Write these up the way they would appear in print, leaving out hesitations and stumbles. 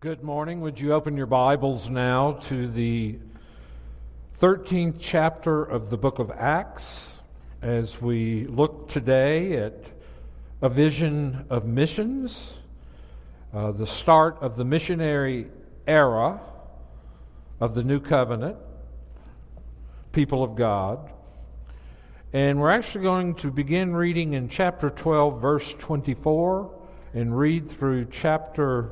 Good morning. Would you open your Bibles now to the 13th chapter of the book of Acts as we look today at a vision of missions, the start of the missionary era of the New Covenant, people of God. And we're actually going to begin reading in chapter 12, verse 24, and read through chapter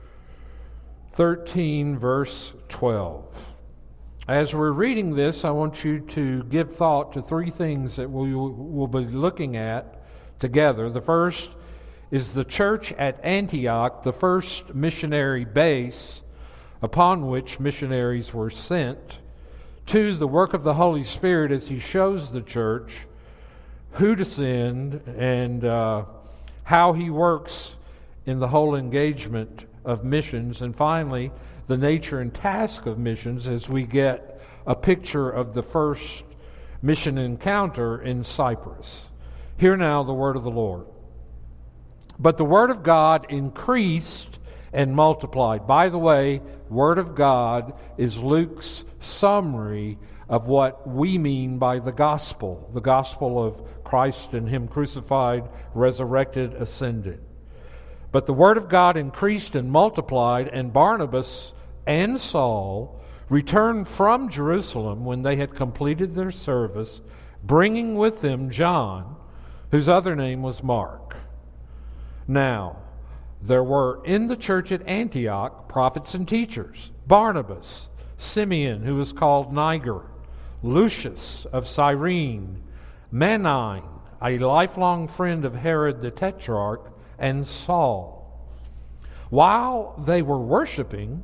13, verse 12. As we're reading this, I want you to give thought to three things that we will be looking at together. The first is the church at Antioch, the first missionary base upon which missionaries were sent. Two, the work of the Holy Spirit as He shows the church who to send and how He works in the whole engagement of missions. And finally, the nature and task of missions as we get a picture of the first mission encounter in Cyprus. Hear now the word of the Lord. But the word of God increased and multiplied. By the way, word of God is Luke's summary of what we mean by the gospel of Christ and Him crucified, resurrected, ascended. But the word of God increased and multiplied, and Barnabas and Saul returned from Jerusalem when they had completed their service, bringing with them John, whose other name was Mark. Now, there were in the church at Antioch prophets and teachers: Barnabas, Simeon, who was called Niger, Lucius of Cyrene, Manaen, a lifelong friend of Herod the Tetrarch, and Saul. While they were worshiping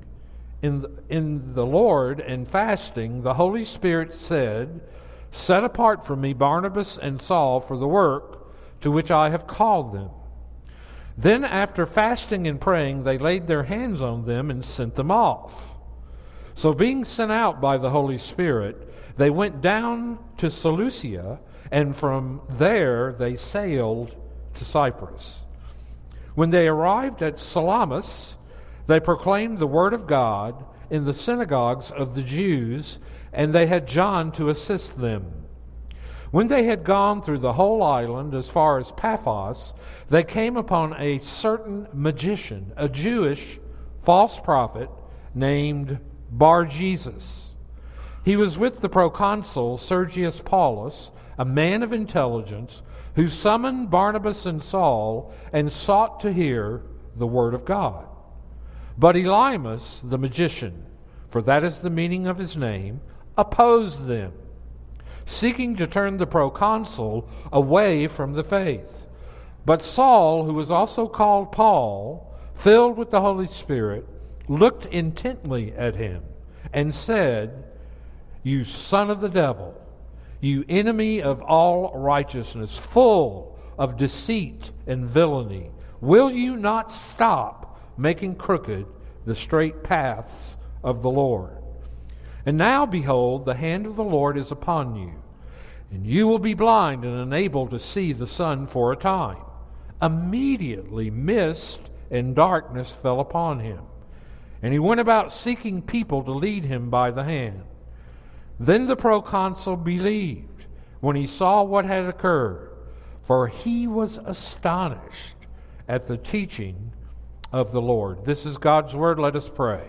in the Lord and fasting, the Holy Spirit said, "Set apart for me Barnabas and Saul for the work to which I have called them." Then after fasting and praying, they laid their hands on them and sent them off. So being sent out by the Holy Spirit, they went down to Seleucia, and from there they sailed to Cyprus. When they arrived at Salamis, they proclaimed the word of God in the synagogues of the Jews, and they had John to assist them. When they had gone through the whole island as far as Paphos, they came upon a certain magician, a Jewish false prophet named Bar-Jesus. He was with the proconsul Sergius Paulus, a man of intelligence, who summoned Barnabas and Saul and sought to hear the word of God. But Elymas, the magician, for that is the meaning of his name, opposed them, seeking to turn the proconsul away from the faith. But Saul, who was also called Paul, filled with the Holy Spirit, looked intently at him and said, "You son of the devil, you enemy of all righteousness, full of deceit and villainy, will you not stop making crooked the straight paths of the Lord? And now, behold, the hand of the Lord is upon you, and you will be blind and unable to see the sun for a time." Immediately mist and darkness fell upon him, and he went about seeking people to lead him by the hand. Then the proconsul believed when he saw what had occurred, for he was astonished at the teaching of the Lord. This is God's word. Let us pray.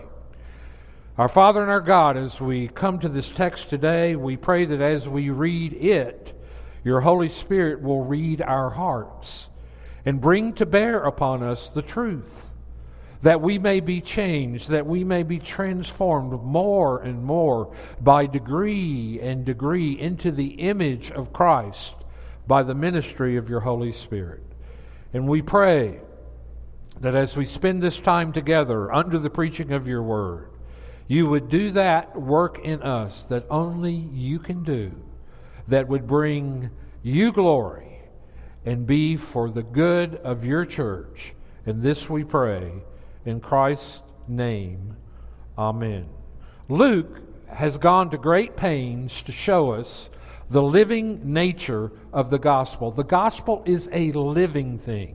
Our Father and our God, as we come to this text today, we pray that as we read it, your Holy Spirit will read our hearts and bring to bear upon us the truth, that we may be changed, that we may be transformed more and more by degree and degree into the image of Christ by the ministry of your Holy Spirit. And we pray that as we spend this time together under the preaching of your word, you would do that work in us that only you can do, that would bring you glory and be for the good of your church. And this we pray in Christ's name, amen. Luke has gone to great pains to show us the living nature of the gospel. The gospel is a living thing.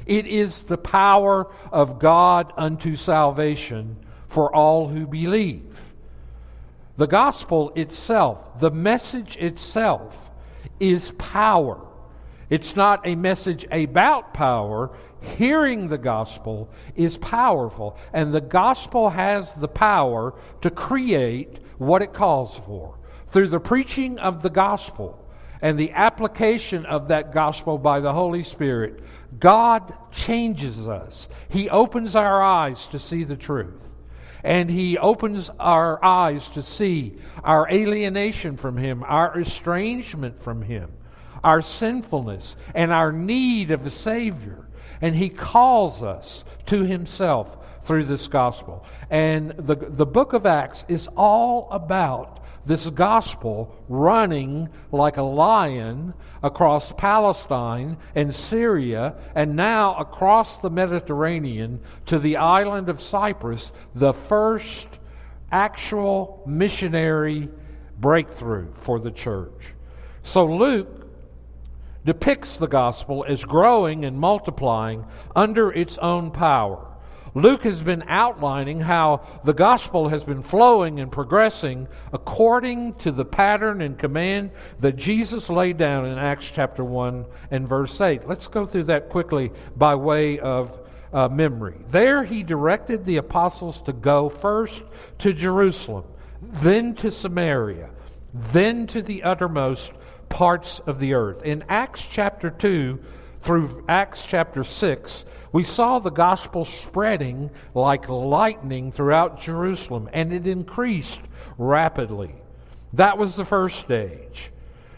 It is the power of God unto salvation for all who believe. The gospel itself, the message itself, is power. It's not a message about power. Hearing the gospel is powerful, and the gospel has the power to create what it calls for. Through the preaching of the gospel and the application of that gospel by the Holy Spirit, God changes us. He opens our eyes to see the truth. And He opens our eyes to see our alienation from Him, our estrangement from Him, our sinfulness, and our need of a Savior. And He calls us to Himself through this gospel. And the book of Acts is all about this gospel running like a lion across Palestine and Syria, and now across the Mediterranean to the island of Cyprus, the first actual missionary breakthrough for the church. So Luke depicts the gospel as growing and multiplying under its own power. Luke has been outlining how the gospel has been flowing and progressing according to the pattern and command that Jesus laid down in Acts chapter 1 and verse 8. Let's go through that quickly by way of memory. There He directed the apostles to go first to Jerusalem, then to Samaria, then to the uttermost parts of the earth. In Acts chapter 2 through Acts chapter 6, we saw the gospel spreading like lightning throughout Jerusalem, and it increased rapidly. That was the first stage.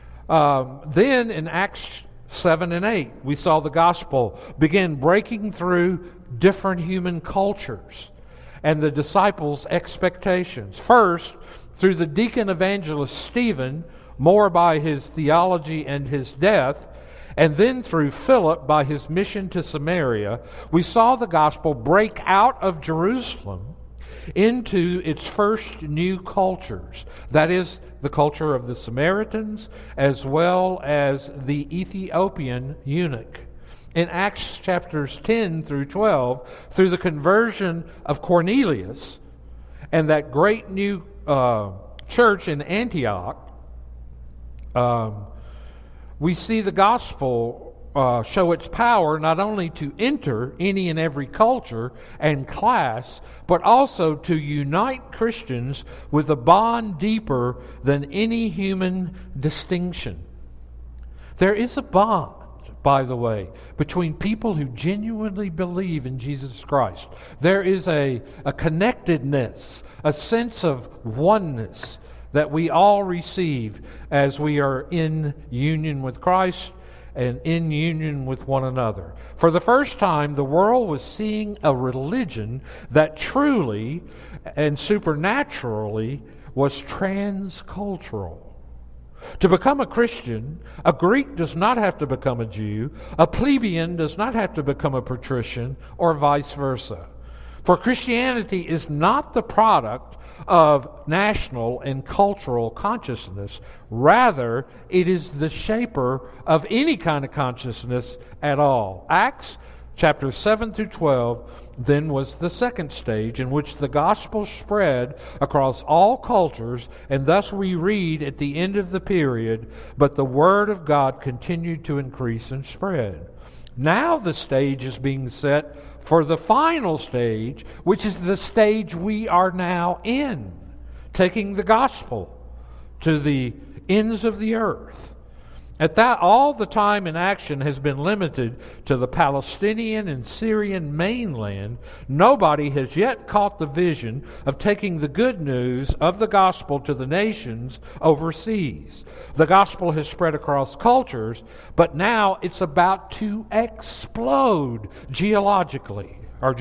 Then in Acts 7 and 8, we saw the gospel begin breaking through different human cultures and the disciples' expectations. First, through the deacon evangelist Stephen, more by his theology and his death, and then through Philip by his mission to Samaria, we saw the gospel break out of Jerusalem into its first new cultures. That is, the culture of the Samaritans as well as the Ethiopian eunuch. In Acts chapters 10 through 12, through the conversion of Cornelius and that great new church in Antioch, we see the gospel show its power not only to enter any and every culture and class, but also to unite Christians with a bond deeper than any human distinction. There is a bond, by the way, between people who genuinely believe in Jesus Christ. There is a connectedness, a sense of oneness that we all receive as we are in union with Christ and in union with one another. For the first time, the world was seeing a religion that truly and supernaturally was transcultural. To become a Christian, a Greek does not have to become a Jew, a plebeian does not have to become a patrician, or vice versa. For Christianity is not the product of national and cultural consciousness. Rather, it is the shaper of any kind of consciousness at all. Acts chapter 7 through 12 then was the second stage in which the gospel spread across all cultures, and thus we read at the end of the period, but the word of God continued to increase and spread. Now the stage is being set for the final stage, which is the stage we are now in, taking the gospel to the ends of the earth. At that, all the time in action has been limited to the Palestinian and Syrian mainland. Nobody has yet caught the vision of taking the good news of the gospel to the nations overseas. The gospel has spread across cultures, but now it's about to explode geographically.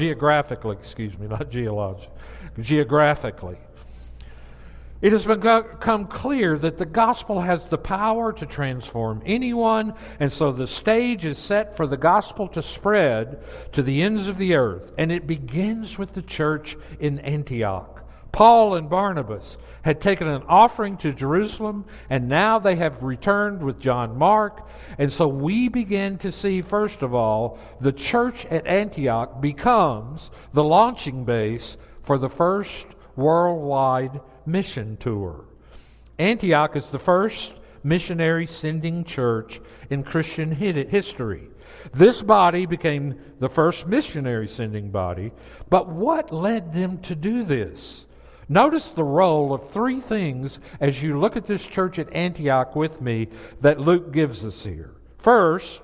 It has become clear that the gospel has the power to transform anyone, and so the stage is set for the gospel to spread to the ends of the earth. And it begins with the church in Antioch. Paul and Barnabas had taken an offering to Jerusalem, and now they have returned with John Mark. And so we begin to see, first of all, the church at Antioch becomes the launching base for the first worldwide mission tour. Antioch is the first missionary sending church in Christian history. This body became the first missionary sending body, but what led them to do this? Notice the role of three things as you look at this church at Antioch with me that Luke gives us here. First,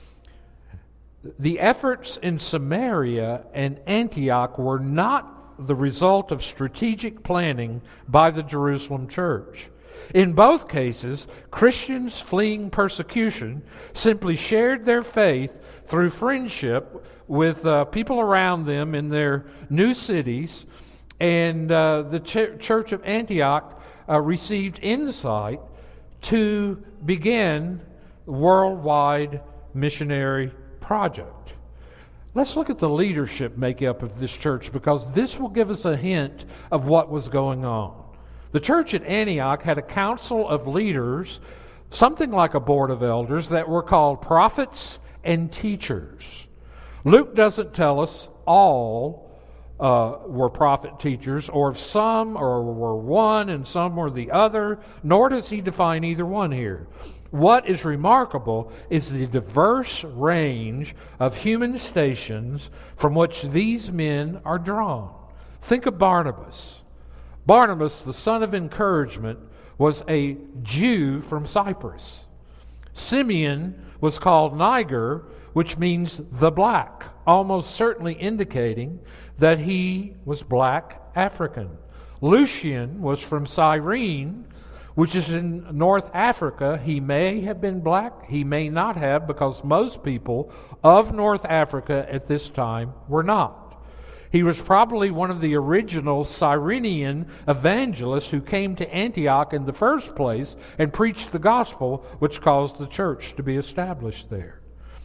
the efforts in Samaria and Antioch were not the result of strategic planning by the Jerusalem church. In both cases, Christians fleeing persecution simply shared their faith through friendship with people around them in their new cities, and the church of Antioch received insight to begin the worldwide missionary project. Let's look at the leadership makeup of this church, because this will give us a hint of what was going on. The church at Antioch had a council of leaders, something like a board of elders, that were called prophets and teachers. Luke doesn't tell us all were prophet teachers, or if some or were one and some were the other, nor does he define either one here. What is remarkable is the diverse range of human stations from which these men are drawn. Think of Barnabas. Barnabas, the son of encouragement, was a Jew from Cyprus. Simeon was called Niger, which means the black, almost certainly indicating that he was black African. Lucian was from Cyrene, which is in North Africa. He may have been black, he may not have, because most people of North Africa at this time were not. He was probably one of the original Cyrenian evangelists who came to Antioch in the first place and preached the gospel, which caused the church to be established there.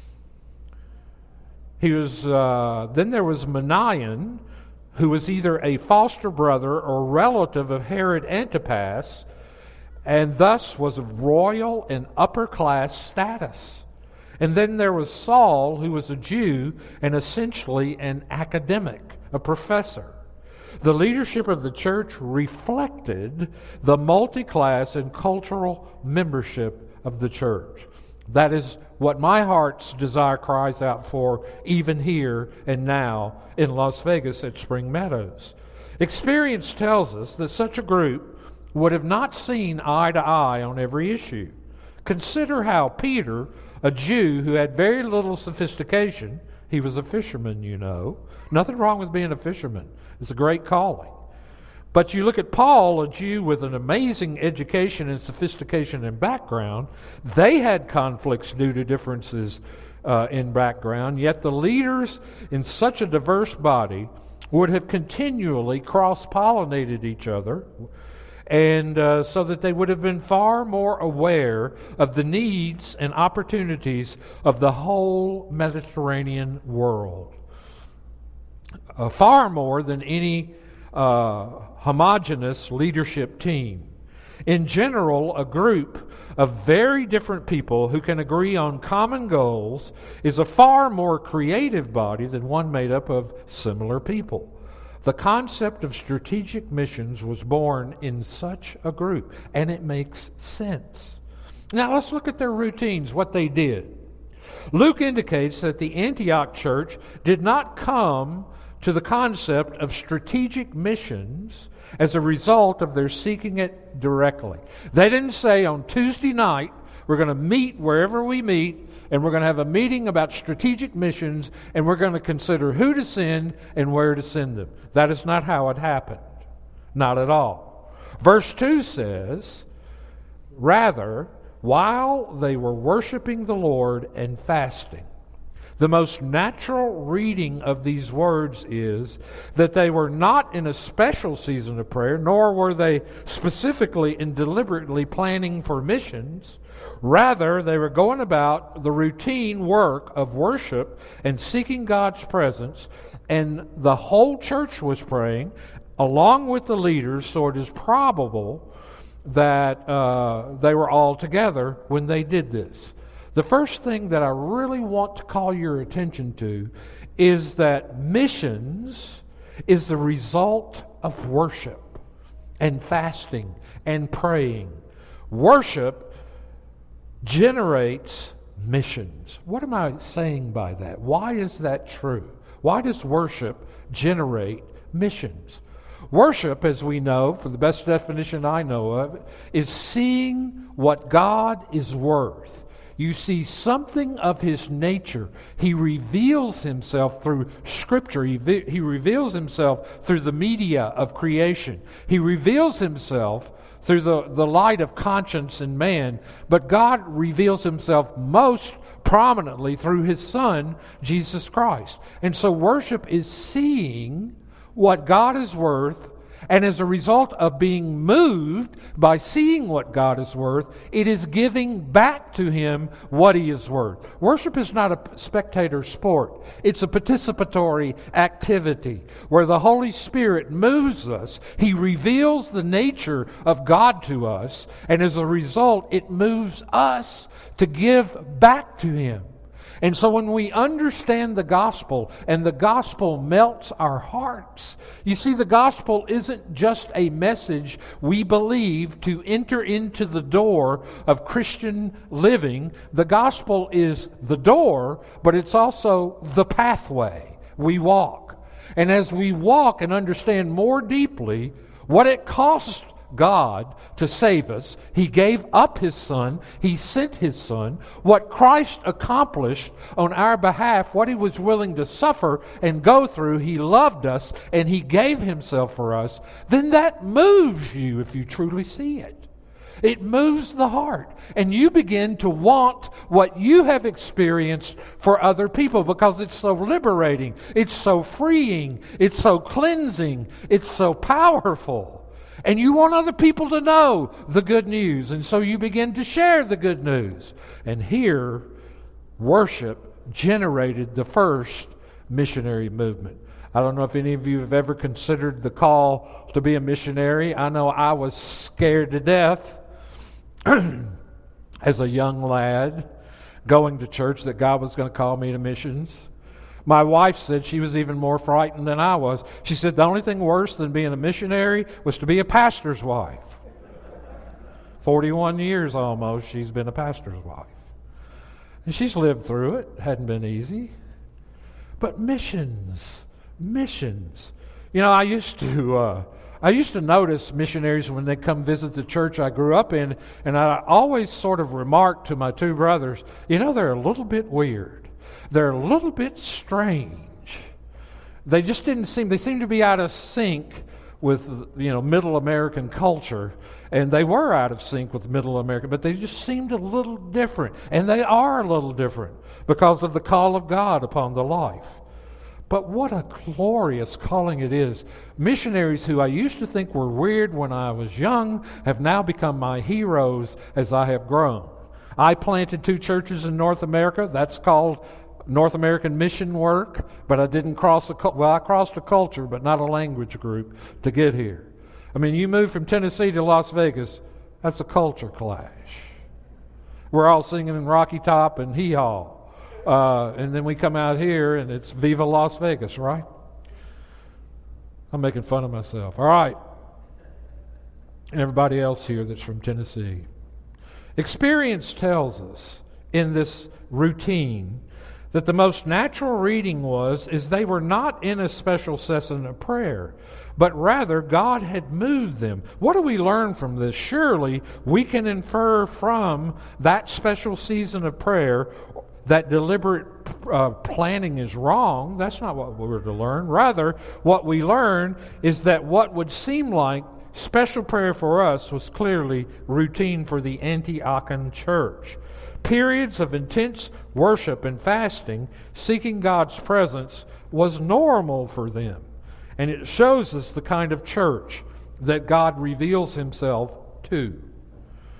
Then there was Manaen, who was either a foster brother or relative of Herod Antipas, and thus was of royal and upper class status. And then there was Saul, who was a Jew and essentially an academic, a professor. The leadership of the church reflected the multi-class and cultural membership of the church. That is what my heart's desire cries out for, even here and now in Las Vegas at Spring Meadows. Experience tells us that such a group would have not seen eye to eye on every issue. Consider how Peter, a Jew who had very little sophistication, he was a fisherman, you know. Nothing wrong with being a fisherman. It's a great calling. But you look at Paul, a Jew with an amazing education and sophistication and background. They had conflicts due to differences in background, yet the leaders in such a diverse body would have continually cross-pollinated each other, and so that they would have been far more aware of the needs and opportunities of the whole Mediterranean world. Far more than any homogeneous leadership team. In general, a group of very different people who can agree on common goals is a far more creative body than one made up of similar people. The concept of strategic missions was born in such a group, and it makes sense. Now let's look at their routines, what they did. Luke indicates that the Antioch church did not come to the concept of strategic missions as a result of their seeking it directly. They didn't say on Tuesday night, we're going to meet wherever we meet, and we're going to have a meeting about strategic missions, and we're going to consider who to send and where to send them. That is not how it happened. Not at all. Verse 2 says, rather, while they were worshiping the Lord and fasting. The most natural reading of these words is that they were not in a special season of prayer, nor were they specifically and deliberately planning for missions. Rather, they were going about the routine work of worship and seeking God's presence, and the whole church was praying along with the leaders, so it is probable that they were all together when they did this. The first thing that I really want to call your attention to is that missions is the result of worship and fasting and praying. Worship generates missions. What am I saying by that? Why is that true? Why does worship generate missions? Worship, as we know, for the best definition I know of, is seeing what God is worth. You see something of His nature. He reveals Himself through Scripture. He reveals Himself through the media of creation. He reveals Himself through the light of conscience in man. But God reveals Himself most prominently through His Son, Jesus Christ. And so worship is seeing what God is worth, and as a result of being moved by seeing what God is worth, it is giving back to Him what He is worth. Worship is not a spectator sport. It's a participatory activity where the Holy Spirit moves us. He reveals the nature of God to us, and as a result, it moves us to give back to Him. And so when we understand the gospel and the gospel melts our hearts, you see, the gospel isn't just a message we believe to enter into the door of Christian living. The gospel is the door, but it's also the pathway we walk. And as we walk and understand more deeply what it costs God to save us, He gave up His Son, He sent His Son, what Christ accomplished on our behalf, what He was willing to suffer and go through, He loved us and He gave Himself for us, then that moves you if you truly see it. It moves the heart, and you begin to want what you have experienced for other people because it's so liberating, it's so freeing, it's so cleansing, it's so powerful. And you want other people to know the good news. And so you begin to share the good news. And here, worship generated the first missionary movement. I don't know if any of you have ever considered the call to be a missionary. I know I was scared to death as a young lad going to church that God was going to call me to missions. My wife said she was even more frightened than I was. She said the only thing worse than being a missionary was to be a pastor's wife. 41 years almost she's been a pastor's wife. And she's lived through it. Hadn't been easy. But missions. You know, I used to notice missionaries when they come visit the church I grew up in, and I always sort of remarked to my two brothers, you know, they're a little bit weird. They're a little bit strange. They seemed to be out of sync with, Middle American culture. And they were out of sync with Middle America, but they just seemed a little different. And they are a little different because of the call of God upon the life. But what a glorious calling it is. Missionaries who I used to think were weird when I was young have now become my heroes as I have grown. I planted 2 churches in North America. That's called North American mission work, but I didn't I crossed a culture, but not a language group to get here. I mean, you move from Tennessee to Las Vegas, that's a culture clash. We're all singing in Rocky Top and Hee Haw. And then we come out here and it's Viva Las Vegas, right? I'm making fun of myself. All right. And everybody else here that's from Tennessee. Experience tells us in this routine that the most natural reading is they were not in a special session of prayer, but rather God had moved them. What do we learn from this? Surely we can infer from that special season of prayer that deliberate planning is wrong. That's not what we're to learn. Rather, what we learn is that what would seem like special prayer for us was clearly routine for the Antiochian church. Periods of intense worship and fasting, seeking God's presence, was normal for them. And it shows us the kind of church that God reveals Himself to.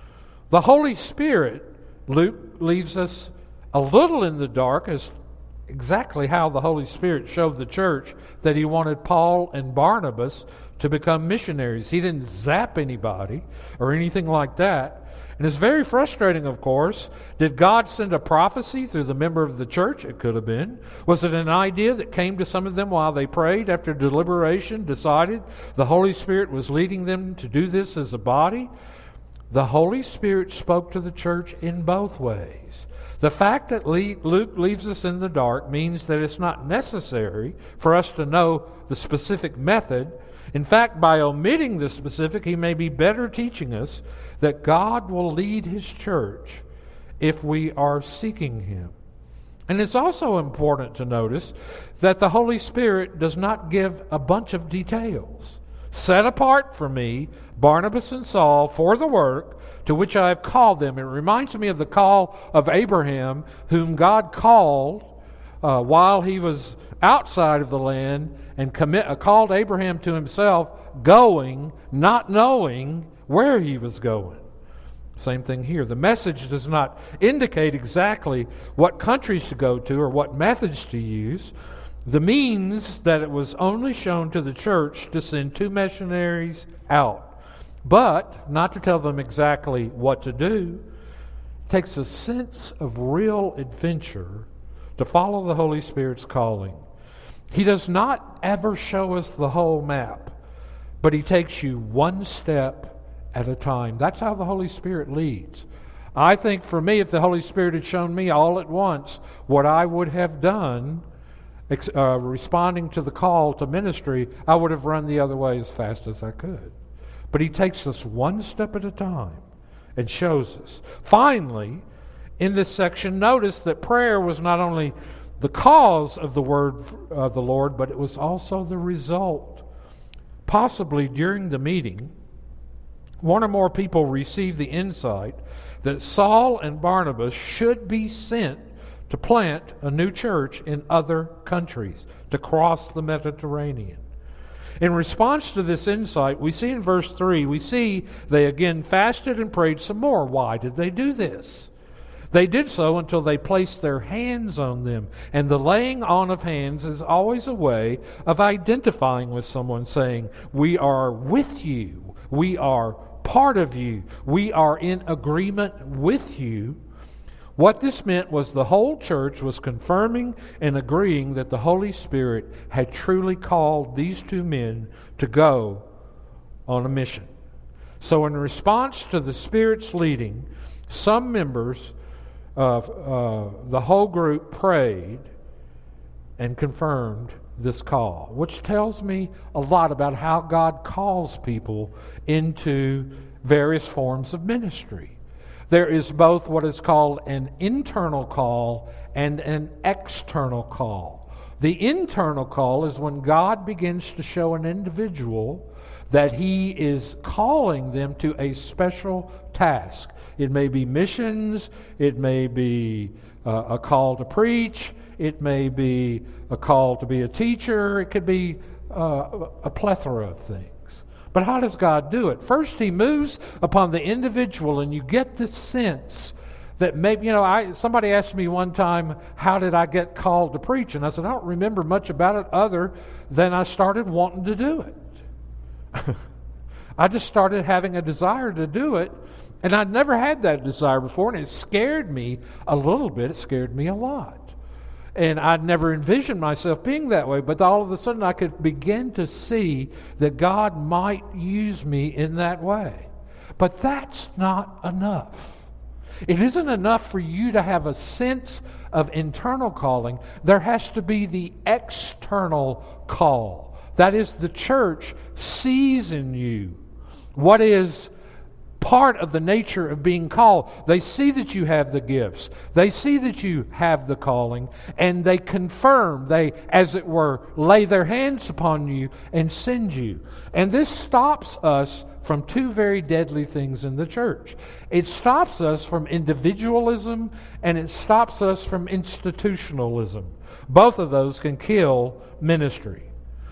The Holy Spirit, Luke leaves us a little in the dark as exactly how the Holy Spirit showed the church that he wanted Paul and Barnabas to become missionaries. He didn't zap anybody or anything like that. And it's very frustrating, of course. Did God send a prophecy through the member of the church? It could have been. Was it an idea that came to some of them while they prayed, after deliberation, decided the Holy Spirit was leading them to do this as a body? The Holy Spirit spoke to the church in both ways. The fact that Luke leaves us in the dark means that it's not necessary for us to know the specific method. In fact, by omitting the specific, he may be better teaching us that God will lead his church if we are seeking him. And it's also important to notice that the Holy Spirit does not give a bunch of details. Set apart for me Barnabas and Saul for the work to which I have called them. It reminds me of the call of Abraham, whom God called while he was outside of the land, and called Abraham to himself, going, not knowing where he was going. Same thing here. The message does not indicate exactly what countries to go to or what methods to use. The means that it was only shown to the church to send 2 missionaries out, but not to tell them exactly what to do. It takes a sense of real adventure to follow the Holy Spirit's calling. He does not ever show us the whole map, but he takes you one step at a time. That's how the Holy Spirit leads. I think for me, if the Holy Spirit had shown me all at once what I would have done, responding to the call to ministry, I would have run the other way as fast as I could. But he takes us one step at a time and shows us. Finally, in this section, notice that prayer was not only the cause of the word of the Lord, but it was also the result. Possibly during the meeting, one or more people received the insight that Saul and Barnabas should be sent to plant a new church in other countries, to cross the Mediterranean. In response to this insight, we see in verse 3, they again fasted and prayed some more. Why did they do this? They did so until they placed their hands on them. And the laying on of hands is always a way of identifying with someone, saying, we are with you. We are part of you. We are in agreement with you. What this meant was the whole church was confirming and agreeing that the Holy Spirit had truly called these 2 men to go on a mission. So in response to the Spirit's leading, some members of the whole group prayed and confirmed this call, which tells me a lot about how God calls people into various forms of ministry. There is both what is called an internal call and an external call. The internal call is when God begins to show an individual that he is calling them to a special task. It may be missions, it may be a call to preach, it may be a call to be a teacher, it could be a plethora of things. But how does God do it? First, he moves upon the individual, and you get this sense that maybe, somebody asked me one time, how did I get called to preach? And I said, I don't remember much about it other than I started wanting to do it. I just started having a desire to do it, and I'd never had that desire before, and it scared me a little bit. It scared me a lot. And I'd never envisioned myself being that way, but all of a sudden I could begin to see that God might use me in that way. But that's not enough. It isn't enough for you to have a sense of internal calling. There has to be the external call. That is, the church sees in you what is part of the nature of being called. They see that you have the gifts. They see that you have the calling, and they confirm. They, as it were, lay their hands upon you and send you. And this stops us from 2 very deadly things in the church. It stops us from individualism, and it stops us from institutionalism. Both of those can kill ministry.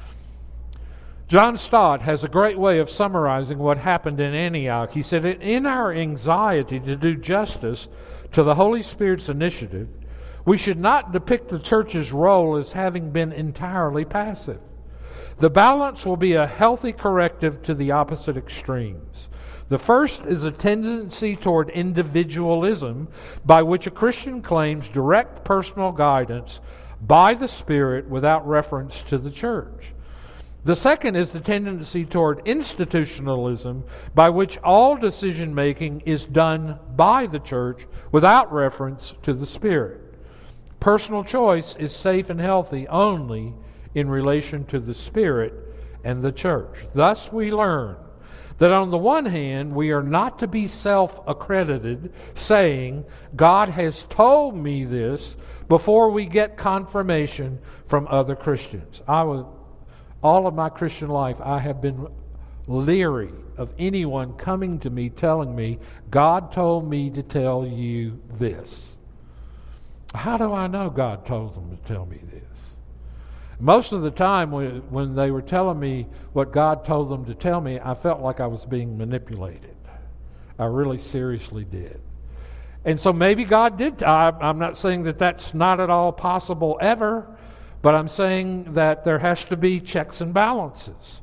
John Stott has a great way of summarizing what happened in Antioch. He said, in our anxiety to do justice to the Holy Spirit's initiative, We should not depict the church's role as having been entirely passive. The balance will be a healthy corrective to the opposite extremes. The first is a tendency toward individualism, by which a Christian claims direct personal guidance by the Spirit without reference to the church. The second is the tendency toward institutionalism, by which all decision-making is done by the church without reference to the Spirit. Personal choice is safe and healthy only in relation to the Spirit and the church. Thus we learn that on the one hand, we are not to be self-accredited, saying, God has told me this, before we get confirmation from other Christians. All of my Christian life, I have been leery of anyone coming to me telling me, God told me to tell you this. How do I know God told them to tell me this? Most of the time when they were telling me what God told them to tell me, I felt like I was being manipulated. I really seriously did. And so maybe God did. I'm not saying that that's not at all possible ever, but I'm saying that there has to be checks and balances.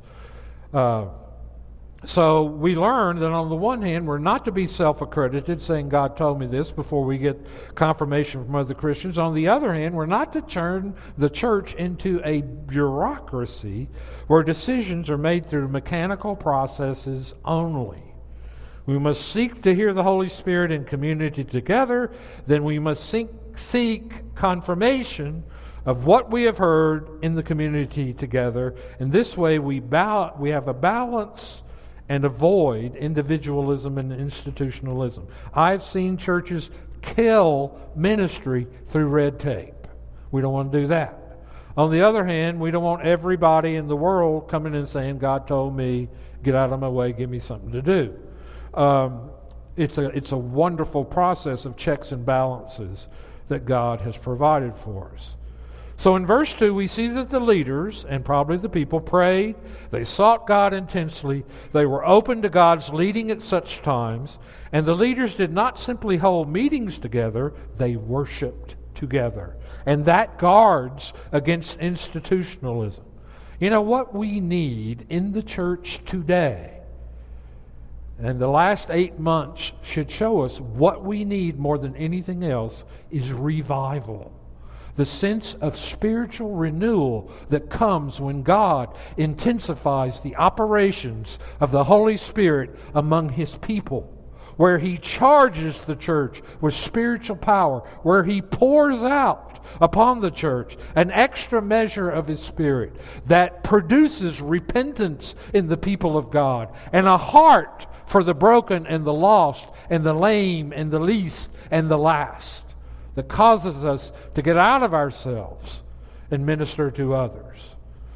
So we learn that on the one hand, we're not to be self-accredited, saying God told me this before we get confirmation from other Christians. On the other hand, we're not to turn the church into a bureaucracy where decisions are made through mechanical processes only. We must seek to hear the Holy Spirit in community together. Then we must seek confirmation of what we have heard in the community together. In this way, we have a balance and avoid individualism and institutionalism. I've seen churches kill ministry through red tape. We don't want to do that. On the other hand, we don't want everybody in the world coming and saying, God told me, get out of my way, give me something to do. It's a wonderful process of checks and balances that God has provided for us. So in verse 2, we see that the leaders, and probably the people, prayed. They sought God intensely. They were open to God's leading at such times. And the leaders did not simply hold meetings together, they worshiped together. And that guards against institutionalism. You know, what we need in the church today, and the last 8 months should show us what we need more than anything else, is revival. The sense of spiritual renewal that comes when God intensifies the operations of the Holy Spirit among His people, where He charges the church with spiritual power, where He pours out upon the church an extra measure of His Spirit that produces repentance in the people of God and a heart for the broken and the lost and the lame and the least and the last, that causes us to get out of ourselves and minister to others.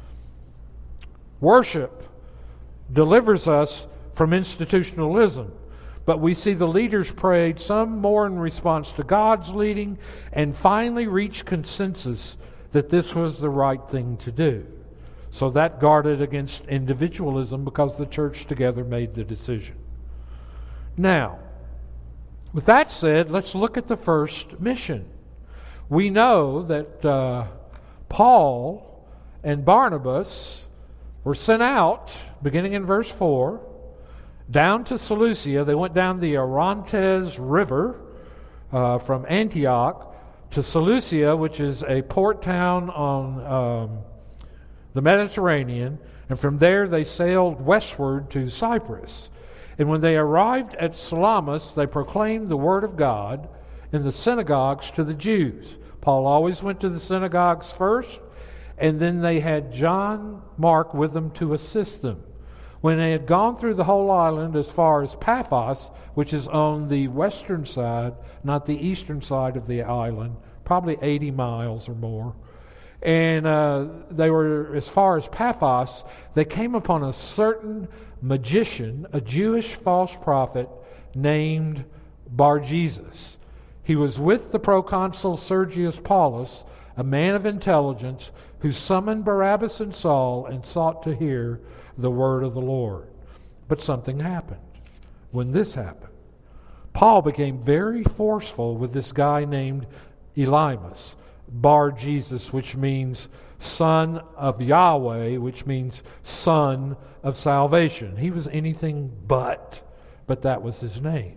Worship delivers us from institutionalism, but we see the leaders prayed, some more in response to God's leading, and finally reached consensus that this was the right thing to do. So that guarded against individualism because the church together made the decision. Now, with that said, let's look at the first mission. We know that Paul and Barnabas were sent out, beginning in verse 4, down to Seleucia. They went down the Orontes River from Antioch to Seleucia, which is a port town on the Mediterranean, and from there they sailed westward to Cyprus. And when they arrived at Salamis, they proclaimed the word of God in the synagogues to the Jews. Paul always went to the synagogues first, and then they had John Mark with them to assist them. When they had gone through the whole island as far as Paphos, which is on the western side, not the eastern side of the island, probably 80 miles or more, and they were as far as Paphos, they came upon a certain magician, a Jewish false prophet named Bar-Jesus. He was with the proconsul Sergius Paulus, a man of intelligence, who summoned Barabbas and Saul and sought to hear the word of the Lord. But something happened. When this happened, Paul became very forceful with this guy named Elimas. Bar Jesus, which means son of Yahweh, which means son of salvation. He was anything but that was his name.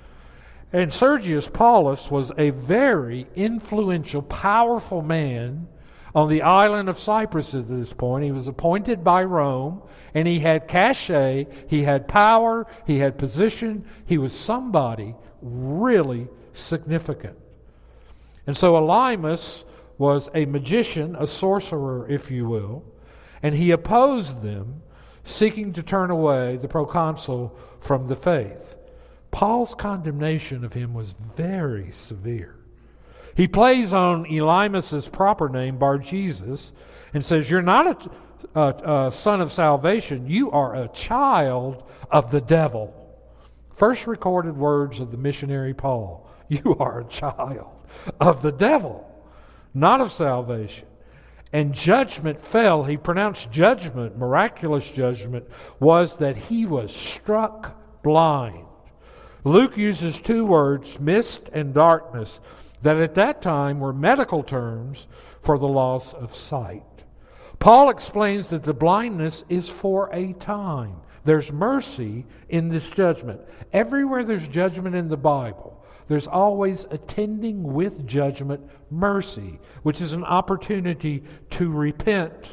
And Sergius Paulus was a very influential, powerful man on the island of Cyprus at this point. He was appointed by Rome, and he had cachet, he had power, he had position. He was somebody really significant. And so Elymas was a magician, a sorcerer, if you will, and he opposed them, seeking to turn away the proconsul from the faith. Paul's condemnation of him was very severe. He plays on Elymas' proper name, Bar Jesus, and says, you're not a son of salvation, you are a child of the devil. First recorded words of the missionary Paul. You are a child of the devil, not of salvation. And judgment fell. He pronounced judgment, miraculous judgment, was that he was struck blind. Luke uses two words, mist and darkness, that at that time were medical terms for the loss of sight. Paul explains that the blindness is for a time. There's mercy in this judgment. Everywhere there's judgment in the Bible, there's always attending with judgment mercy, which is an opportunity to repent.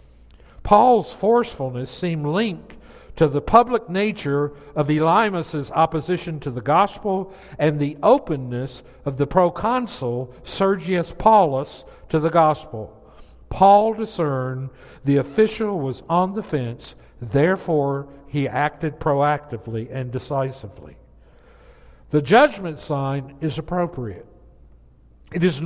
Paul's forcefulness seemed linked to the public nature of Elymas' opposition to the gospel and the openness of the proconsul Sergius Paulus to the gospel. Paul discerned the official was on the fence, therefore he acted proactively and decisively. The judgment sign is appropriate. It is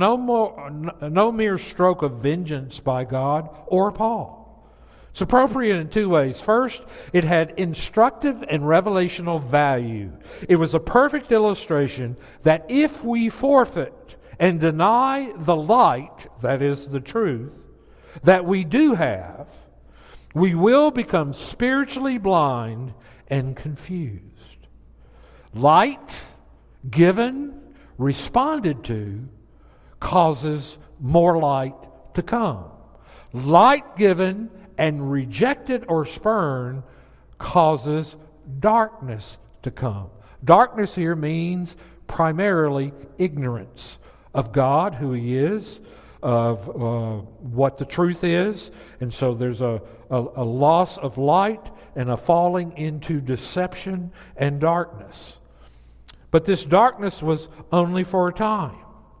no mere stroke of vengeance by God or Paul. It's appropriate in two ways. First, it had instructive and revelational value. It was a perfect illustration that if we forfeit and deny the light, that is the truth, that we do have, we will become spiritually blind and confused. Light given, responded to, causes more light to come. Light given and rejected or spurned causes darkness to come. Darkness here means primarily ignorance of God, who He is, of what the truth is. And so there's a loss of light and a falling into deception and darkness. But this darkness was only for a time.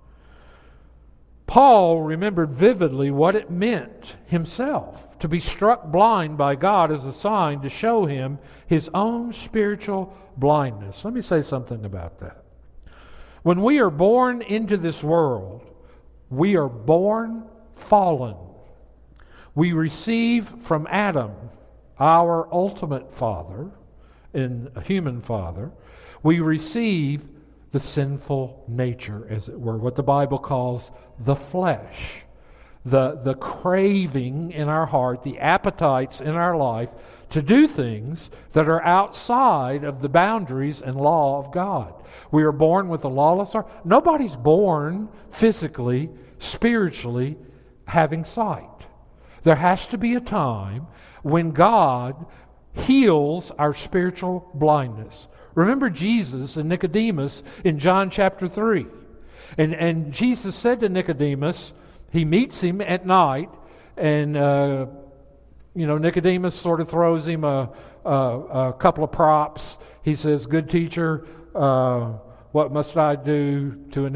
Paul remembered vividly what it meant himself to be struck blind by God as a sign to show him his own spiritual blindness. Let me say something about that. When we are born into this world, we are born fallen. We receive from Adam, our ultimate father, and a human father, we receive the sinful nature, as it were, what the Bible calls the flesh, the craving in our heart, the appetites in our life to do things that are outside of the boundaries and law of God. We are born with a lawless heart. Nobody's born physically, spiritually, having sight. There has to be a time when God heals our spiritual blindness. Remember Jesus and Nicodemus in John chapter 3. And Jesus said to Nicodemus, he meets him at night, and Nicodemus sort of throws him a couple of props. He says, "Good teacher, what must I do to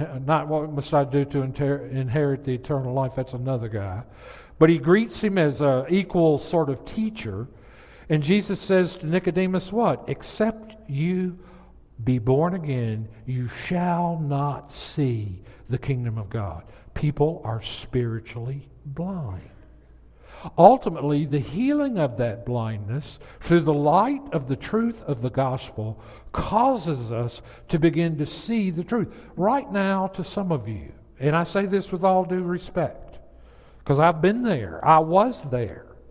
inherit the eternal life?" That's another guy. But he greets him as an equal sort of teacher. And Jesus says to Nicodemus what? "Except you be born again, you shall not see the kingdom of God." People are spiritually blind. Ultimately, the healing of that blindness through the light of the truth of the gospel causes us to begin to see the truth. Right now, to some of you, and I say this with all due respect, because I've been there, I was there.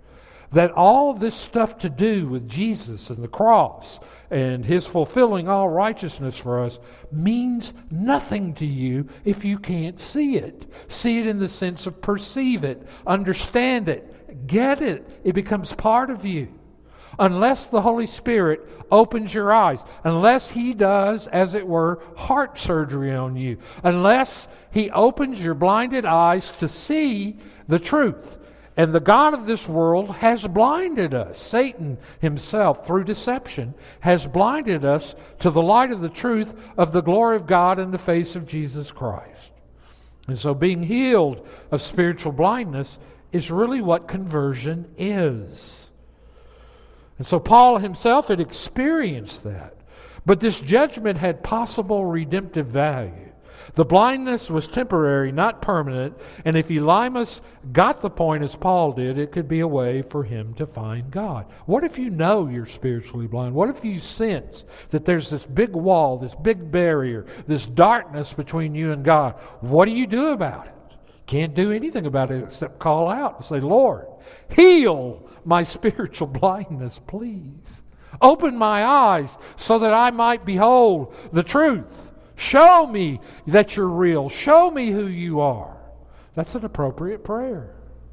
that all this stuff to do with Jesus and the cross and His fulfilling all righteousness for us means nothing to you if you can't see it. See it in the sense of perceive it, understand it, get it. It becomes part of you. Unless the Holy Spirit opens your eyes, unless He does, as it were, heart surgery on you, unless He opens your blinded eyes to see the truth. And the God of this world has blinded us. Satan himself, through deception, has blinded us to the light of the truth of the glory of God in the face of Jesus Christ. And so being healed of spiritual blindness is really what conversion is. And so Paul himself had experienced that. But this judgment had possible redemptive value. The blindness was temporary, not permanent, and if Elymas got the point as Paul did, it could be a way for him to find God. What if you know you're spiritually blind? What if you sense that there's this big wall, this big barrier, this darkness between you and God? What do you do about it? Can't do anything about it except call out and say, Lord, heal my spiritual blindness, please. Open my eyes so that I might behold the truth. Show me that you're real. Show me who you are. That's an appropriate prayer.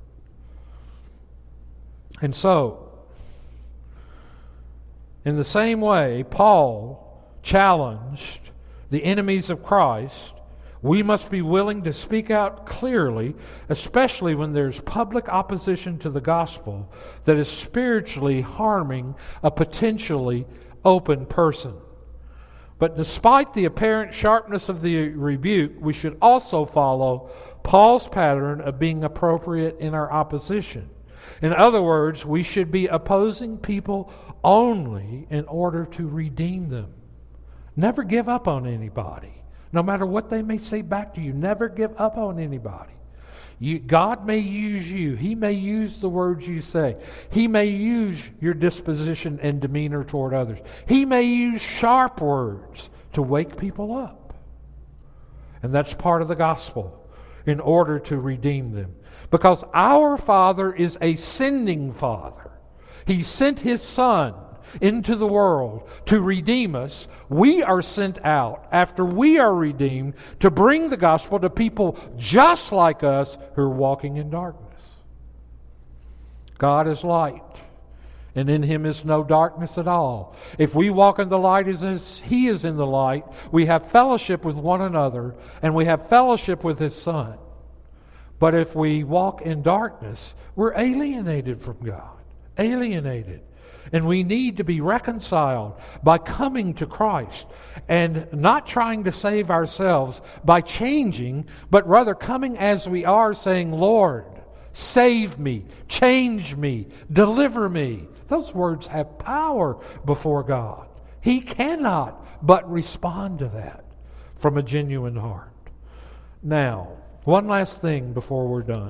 And so, in the same way, Paul challenged the enemies of Christ. We must be willing to speak out clearly, especially when there's public opposition to the gospel that is spiritually harming a potentially open person. But despite the apparent sharpness of the rebuke, we should also follow Paul's pattern of being appropriate in our opposition. In other words, we should be opposing people only in order to redeem them. Never give up on anybody. No matter what they may say back to you, never give up on anybody. God may use you. He may use the words you say. He may use your disposition and demeanor toward others. He may use sharp words to wake people up. And that's part of the gospel in order to redeem them. Because our Father is a sending Father. He sent His Son into the world to redeem us. We are sent out after we are redeemed to bring the gospel to people just like us who are walking in darkness. God is light, and in Him is no darkness at all. If we walk in the light as He is in the light, we have fellowship with one another, and we have fellowship with His Son. But if we walk in darkness, we're alienated from God. Alienated. And we need to be reconciled by coming to Christ and not trying to save ourselves by changing, but rather coming as we are, saying, Lord, save me, change me, deliver me. Those words have power before God. He cannot but respond to that from a genuine heart. Now, one last thing before we're done.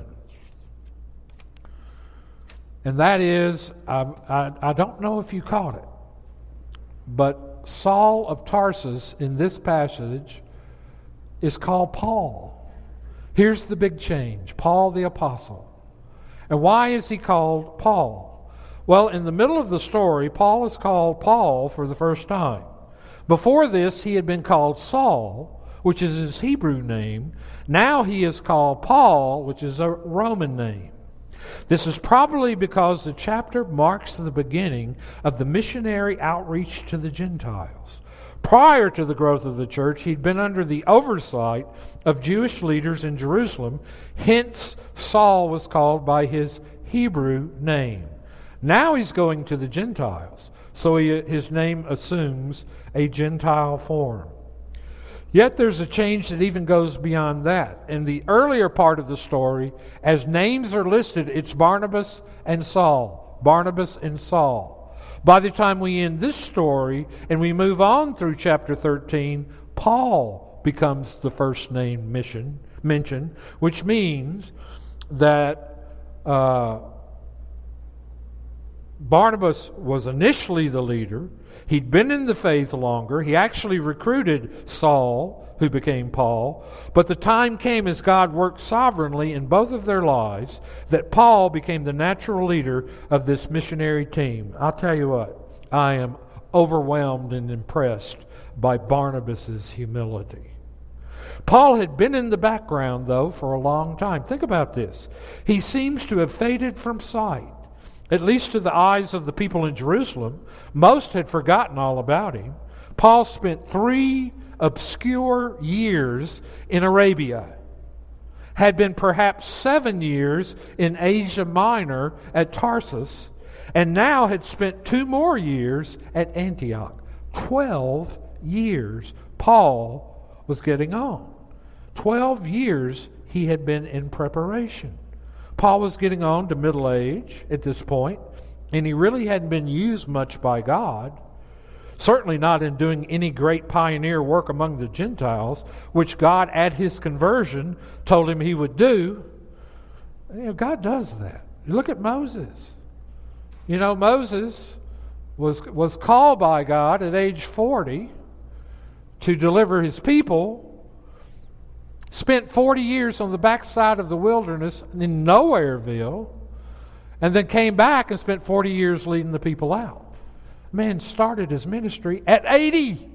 And that is, I don't know if you caught it, but Saul of Tarsus in this passage is called Paul. Here's the big change, Paul the Apostle. And why is he called Paul? Well, in the middle of the story, Paul is called Paul for the first time. Before this, he had been called Saul, which is his Hebrew name. Now he is called Paul, which is a Roman name. This is probably because the chapter marks the beginning of the missionary outreach to the Gentiles. Prior to the growth of the church, he'd been under the oversight of Jewish leaders in Jerusalem. Hence, Saul was called by his Hebrew name. Now he's going to the Gentiles, so his name assumes a Gentile form. Yet there's a change that even goes beyond that. In the earlier part of the story, as names are listed, it's Barnabas and Saul. Barnabas and Saul. By the time we end this story and we move on through chapter 13, Paul becomes the first name mentioned, which means that Barnabas was initially the leader. He'd been in the faith longer. He actually recruited Saul, who became Paul. But the time came as God worked sovereignly in both of their lives that Paul became the natural leader of this missionary team. I'll tell you what, I am overwhelmed and impressed by Barnabas' humility. Paul had been in the background, though, for a long time. Think about this. He seems to have faded from sight, at least to the eyes of the people in Jerusalem. Most had forgotten all about him. Paul spent 3 obscure years in Arabia, had been perhaps 7 years in Asia Minor at Tarsus, and now had spent 2 more years at Antioch. 12 years Paul was getting on. 12 years he had been in preparation. Paul was getting on to middle age at this point, and he really hadn't been used much by God. Certainly not in doing any great pioneer work among the Gentiles, which God at his conversion told him he would do. God does that. Look at Moses. Moses was called by God at age 40 to deliver his people, spent 40 years on the backside of the wilderness in Nowhereville, and then came back and spent 40 years leading the people out. Man started his ministry at 80.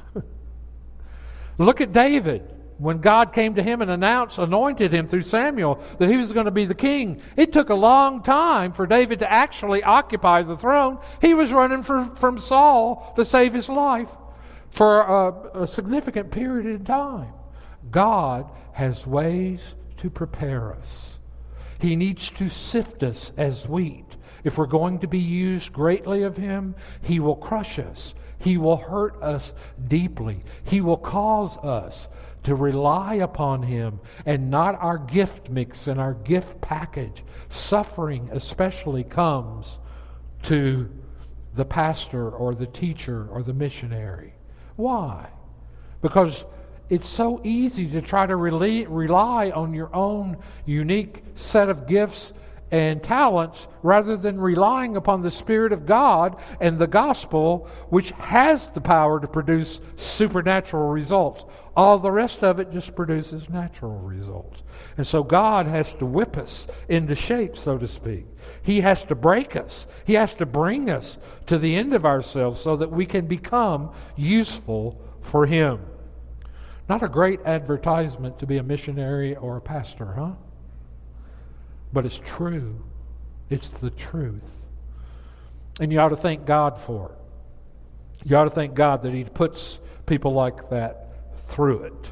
Look at David. When God came to him and anointed him through Samuel that he was going to be the king, it took a long time for David to actually occupy the throne. He was running from Saul to save his life for a significant period of time. God has ways to prepare us. He needs to sift us as wheat. If we're going to be used greatly of Him, He will crush us. He will hurt us deeply. He will cause us to rely upon Him and not our gift mix and our gift package. Suffering especially comes to the pastor or the teacher or the missionary. Why? Because it's so easy to try to rely on your own unique set of gifts and talents rather than relying upon the Spirit of God and the gospel, which has the power to produce supernatural results. All the rest of it just produces natural results. And so God has to whip us into shape, so to speak. He has to break us. He has to bring us to the end of ourselves so that we can become useful for Him. Not a great advertisement to be a missionary or a pastor, huh? But it's true. It's the truth. And you ought to thank God for it. You ought to thank God that He puts people like that through it.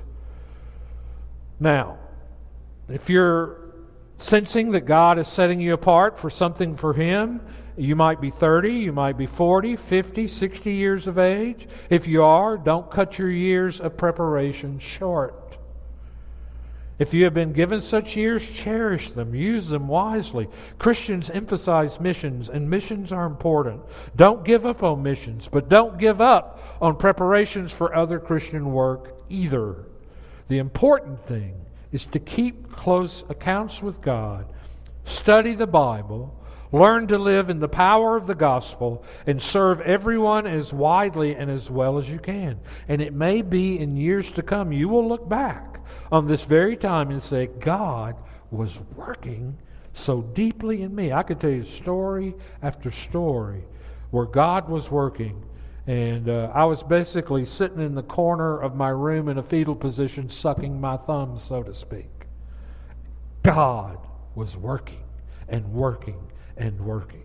Now, if you're sensing that God is setting you apart for something for Him, you might be 30, you might be 40, 50, 60 years of age. If you are, don't cut your years of preparation short. If you have been given such years, cherish them. Use them wisely. Christians emphasize missions, and missions are important. Don't give up on missions, but don't give up on preparations for other Christian work either. The important thing is to keep close accounts with God, study the Bible, learn to live in the power of the gospel, and serve everyone as widely and as well as you can. And it may be in years to come you will look back on this very time and say, God was working so deeply in me. I could tell you story after story where God was working, and I was basically sitting in the corner of my room in a fetal position, sucking my thumbs, so to speak. God was working and working and working.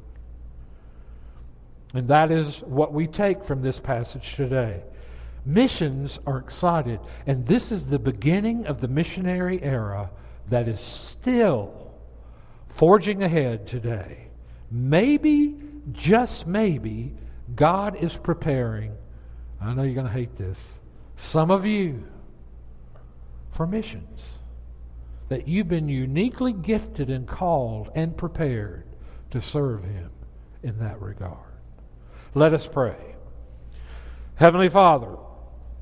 And that is what we take from this passage today. Missions are excited, and this is the beginning of the missionary era that is still forging ahead today. Maybe, just maybe, God is preparing, I know you're going to hate this, some of you for missions. That you've been uniquely gifted and called and prepared to serve Him in that regard. Let us pray. Heavenly Father,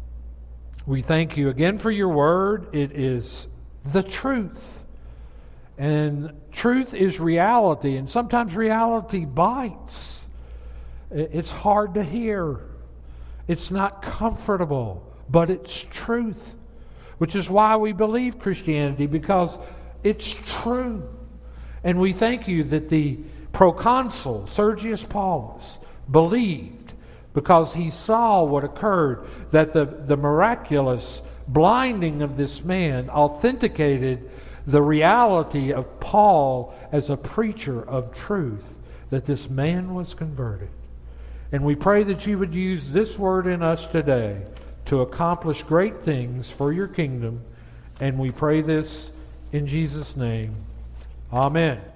we thank You again for Your word. It is the truth. And truth is reality, and sometimes reality bites. It's hard to hear. It's not comfortable, but it's truth, which is why we believe Christianity, because it's true. And we thank you that the proconsul, Sergius Paulus, believed because he saw what occurred, that the miraculous blinding of this man authenticated the reality of Paul as a preacher of truth, that this man was converted. And we pray that you would use this word in us today to accomplish great things for your kingdom. And we pray this in Jesus' name. Amen.